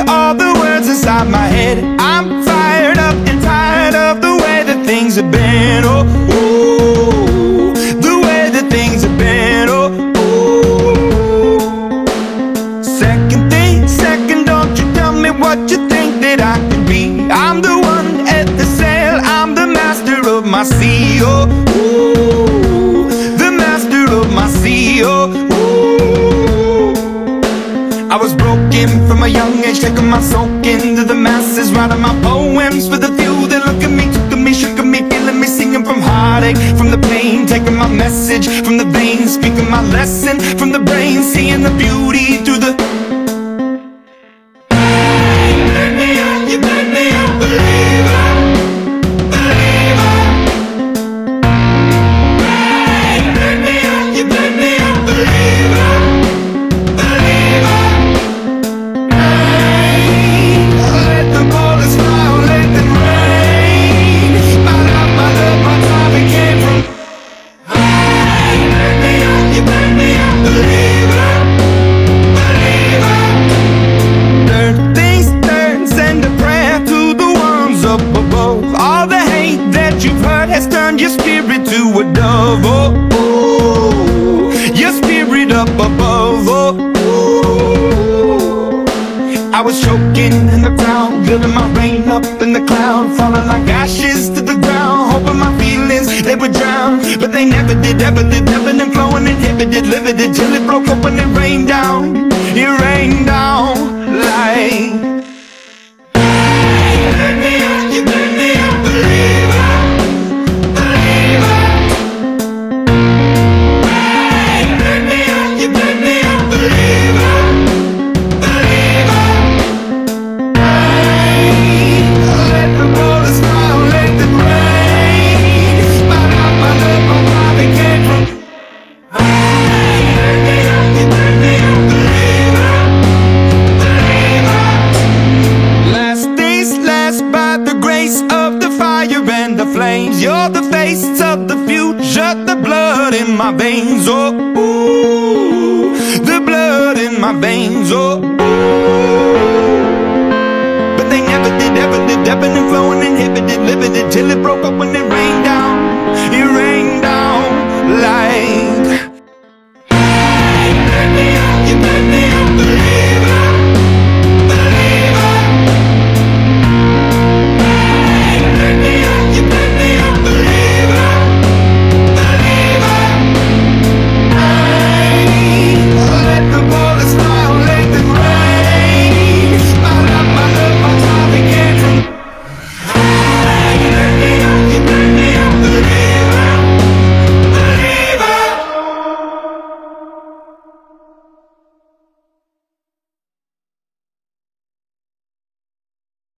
all the words inside my head. I'm fired up and tired of the way that things have been. Oh, oh, the way that things have been. Oh, oh. Second, don't you tell me what you think that I could be. I'm the one at the sail, I'm the master of my sea. Oh, oh, the master of my sea. Oh, oh. I was broken from a young age, taking my soak into the masses, writing my poems for the few that look at me, took at me, shook at me, feeling me, singing from heartache, from the pain, taking my message from the veins, speaking my lesson from the brain, seeing the beauty through the your spirit to a dove. Oh, oh, your spirit up above. Oh, oh. I was choking in the ground, building my rain up in the cloud, falling like ashes to the ground, hoping my feelings they would drown, but they never did, ebbing and flowing, inhibited, limited, till it broke up when it rained down. It rained down like you're the face of the future, the blood in my veins. Oh, ooh, the blood in my veins. Oh, ooh. But they never did, ebbing and flowing, inhibited, limited, till it broke up when it rained down. It rained down like, hey, you made me a believer.